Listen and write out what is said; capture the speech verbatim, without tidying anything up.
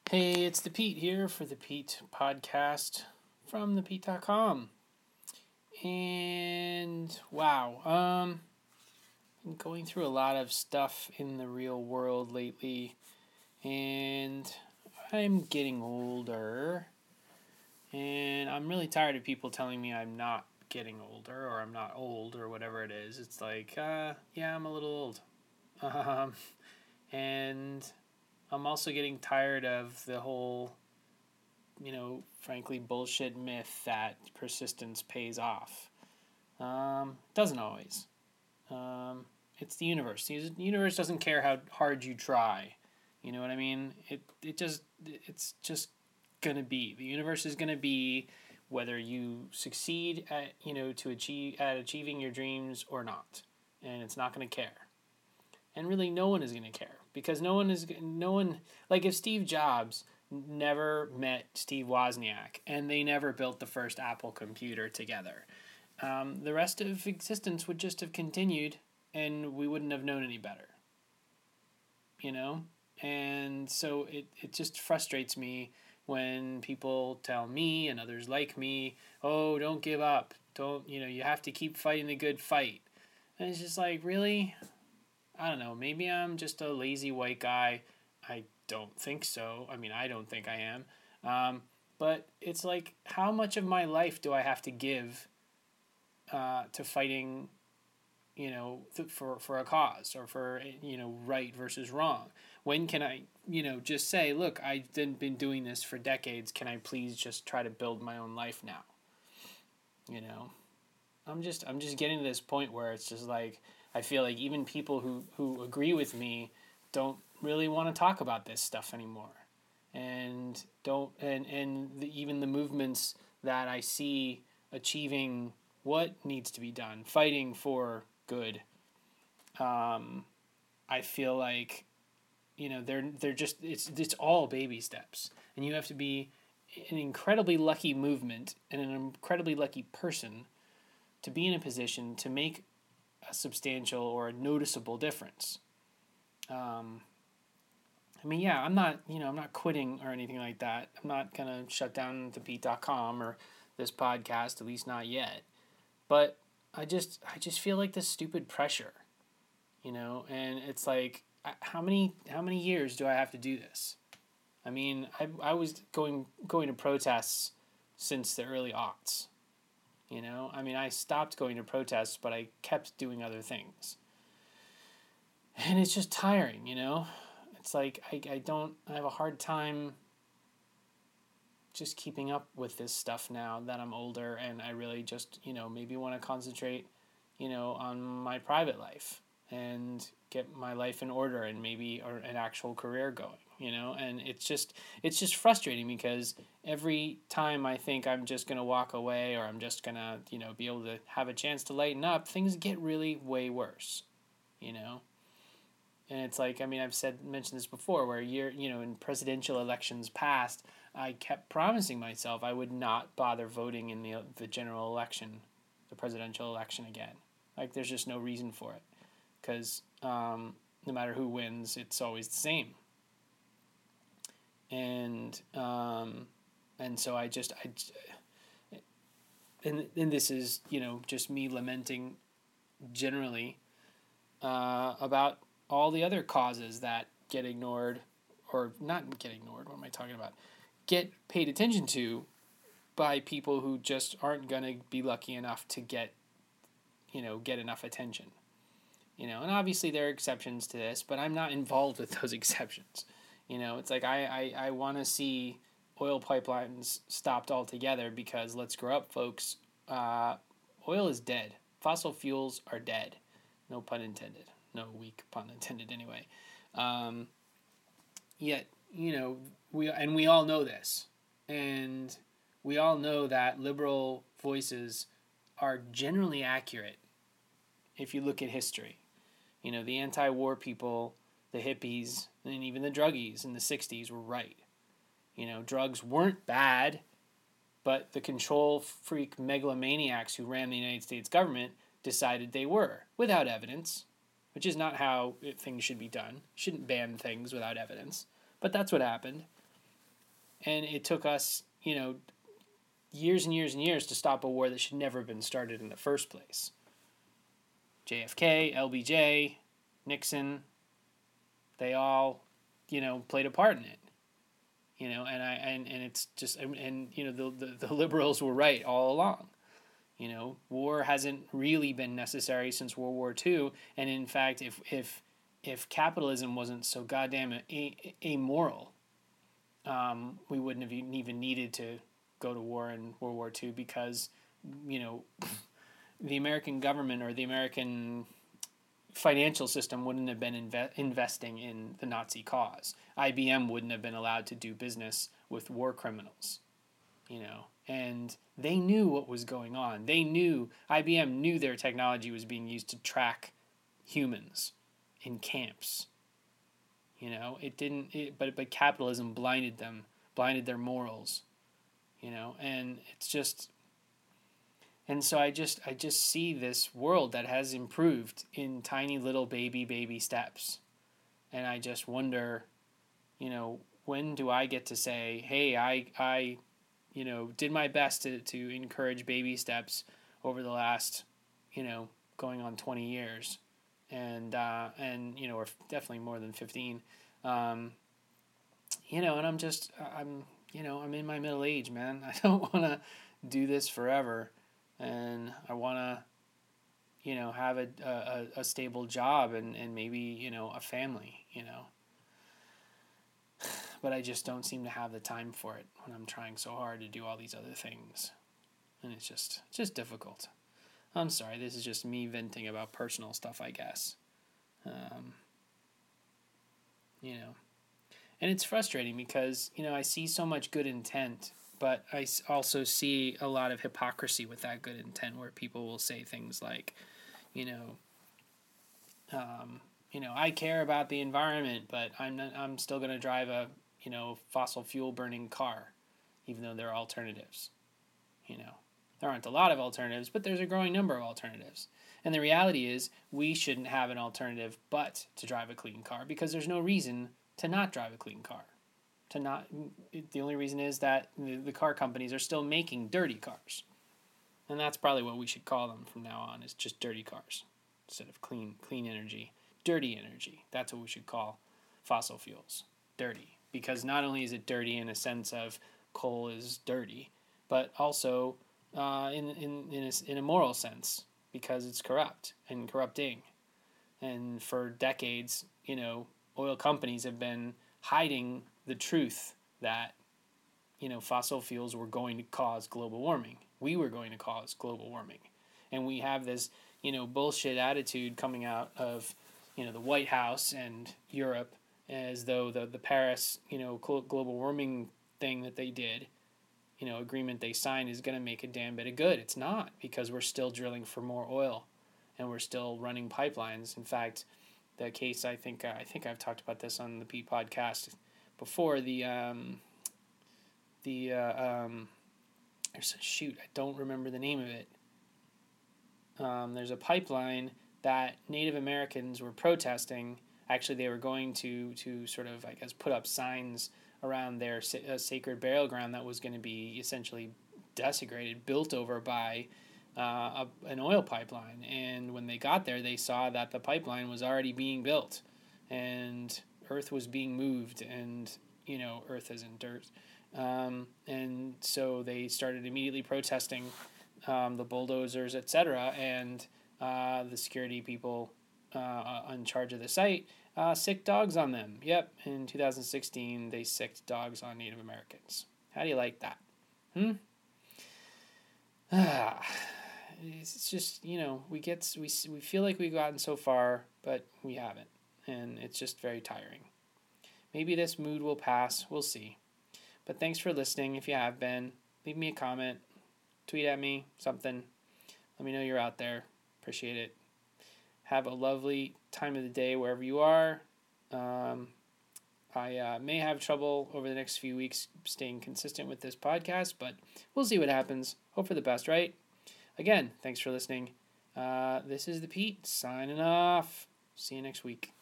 Hey, it's the Pete here for the Pete podcast from the pete dot com. And wow, um been going through a lot of stuff in the real world lately, and I'm getting older, and I'm really tired of people telling me I'm not getting older or I'm not old or whatever it is. It's like, uh yeah, I'm a little old. Um and I'm also getting tired of the whole, you know, frankly, bullshit myth that persistence pays off. Um, doesn't always. Um, it's the universe. The universe doesn't care how hard you try. You know what I mean? It it just it's just gonna be. The universe is gonna be whether you succeed at you know to achieve at achieving your dreams or not, and it's not gonna care. And really, no one is gonna care because no one is no one like if Steve Jobs never met Steve Wozniak and they never built the first Apple computer together, um, the rest of existence would just have continued and we wouldn't have known any better. You know? And so it, it just frustrates me when people tell me and others like me, oh, don't give up. Don't, you know, you have to keep fighting the good fight. And it's just like, really? I don't know. Maybe I'm just a lazy white guy. I don't think so. I mean, I don't think I am. Um, but it's like, how much of my life do I have to give uh, to fighting, you know, th- for, for a cause or for, you know, right versus wrong? When can I, you know, just say, look, I've been doing this for decades. Can I please just try to build my own life now? You know, I'm just, I'm just getting to this point where it's just like, I feel like even people who, who agree with me don't really want to talk about this stuff anymore. And don't and, and the, even the movements that I see achieving what needs to be done, fighting for good, um, I feel like, you know, they're they're just it's it's all baby steps. And you have to be an incredibly lucky movement and an incredibly lucky person to be in a position to make a substantial or a noticeable difference. Um, I mean, yeah, I'm not, you know, I'm not quitting or anything like that. I'm not gonna shut down the pete dot com or this podcast, at least not yet. But I just, I just feel like this stupid pressure, you know, and it's like, how many, how many years do I have to do this? I mean, I, I was going, going to protests since the early aughts. You know, I mean, I stopped going to protests, but I kept doing other things. And it's just tiring, you know? It's like, I, I don't, I have a hard time just keeping up with this stuff now that I'm older and I really just, you know, maybe want to concentrate, you know, on my private life and get my life in order and maybe or an actual career going, you know? And it's just, it's just frustrating because every time I think I'm just going to walk away or I'm just going to, you know, be able to have a chance to lighten up, things get really way worse, you know? And it's like, I mean, I've said, mentioned this before, where year, you know, in presidential elections past, I kept promising myself I would not bother voting in the the general election, the presidential election again. Like, there's just no reason for it, because um, no matter who wins, it's always the same. And um, and so I just I, and and this is, you know, just me lamenting generally uh, about all the other causes that get ignored, or not get ignored, what am I talking about? Get paid attention to by people who just aren't going to be lucky enough to get, you know, get enough attention. You know, and obviously there are exceptions to this, but I'm not involved with those exceptions. You know, it's like I, I, I want to see oil pipelines stopped altogether because, let's grow up, folks, uh, oil is dead. Fossil fuels are dead. No pun intended. No weak pun intended anyway. Um, yet, you know, we and we all know this. And we all know that liberal voices are generally accurate if you look at history. You know, the anti-war people, the hippies, and even the druggies in the sixties were right. You know, drugs weren't bad, but the control freak megalomaniacs who ran the United States government decided they were, without evidence, which is not how things should be done. You shouldn't ban things without evidence, but that's what happened. And it took us, you know, years and years and years to stop a war that should never have been started in the first place. J F K, L B J, Nixon, they all, you know, played a part in it. You know, and I and, and it's just and, and you know the, the the liberals were right all along. You know, war hasn't really been necessary since World War Two, and in fact, if if if capitalism wasn't so goddamn a, a, amoral, um, we wouldn't have even needed to go to war in World War Two because, you know, the American government or the American financial system wouldn't have been inve- investing in the Nazi cause. I B M wouldn't have been allowed to do business with war criminals, you know, and they knew what was going on. They knew, I B M knew their technology was being used to track humans in camps. You know, it didn't, it, but, but capitalism blinded them, blinded their morals, you know, and it's just, and so I just I just see this world that has improved in tiny little baby baby steps. And I just wonder, you know, when do I get to say, hey, I I you know, did my best to, to encourage baby steps over the last, you know, going on twenty years. And uh, and you know, or definitely more than fifteen. Um, you know, and I'm just I'm you know, I'm in my middle age, man. I don't want to do this forever. And I want to, you know, have a, a, a stable job and, and maybe, you know, a family, you know. But I just don't seem to have the time for it when I'm trying so hard to do all these other things. And it's just, it's just difficult. I'm sorry, this is just me venting about personal stuff, I guess. Um, you know. And it's frustrating because, you know, I see so much good intent, but I also see a lot of hypocrisy with that good intent where people will say things like, you know, um, you know, I care about the environment, but I'm not, I'm still going to drive a, you know, fossil fuel burning car, even though there are alternatives. You know, there aren't a lot of alternatives, but there's a growing number of alternatives. And the reality is we shouldn't have an alternative but to drive a clean car because there's no reason to not drive a clean car. To not, the only reason is that the, the car companies are still making dirty cars. And that's probably what we should call them from now on, is just dirty cars instead of clean clean energy. Dirty energy. That's what we should call fossil fuels. Dirty. Because not only is it dirty in a sense of coal is dirty, but also uh, in, in, in, a, in a moral sense because it's corrupt and corrupting. And for decades, you know, oil companies have been hiding the truth that, you know, fossil fuels were going to cause global warming. We were going to cause global warming. And we have this, you know, bullshit attitude coming out of, you know, the White House and Europe as though the, the Paris, you know, global warming thing that they did, you know, agreement they signed is going to make a damn bit of good. It's not, because we're still drilling for more oil and we're still running pipelines. In fact, the case, I think uh, I think I've talked about this on the Pete podcast before. The um, the uh, um, there's a shoot. I don't remember the name of it. Um, there's a pipeline that Native Americans were protesting. Actually, they were going to to sort of, I guess, put up signs around their uh, sacred burial ground that was going to be essentially desecrated, built over by Uh, a, an oil pipeline. And when they got there, they saw that the pipeline was already being built and earth was being moved, and, you know, earth isn't dirt. Um, and so they started immediately protesting um, the bulldozers, et cetera. And uh, the security people uh, in charge of the site uh, sicked dogs on them. Yep, in two thousand sixteen, they sicked dogs on Native Americans. How do you like that? Hmm? Ah. It's just, you know, we get we we feel like we've gotten so far, but we haven't, and it's just very tiring. Maybe this mood will pass. We'll see. But thanks for listening. If you have been, leave me a comment, tweet at me, something. Let me know you're out there. Appreciate it. Have a lovely time of the day wherever you are. Um, I uh, may have trouble over the next few weeks staying consistent with this podcast, but we'll see what happens. Hope for the best, right? Again, thanks for listening. Uh, this is the Pete signing off. See you next week.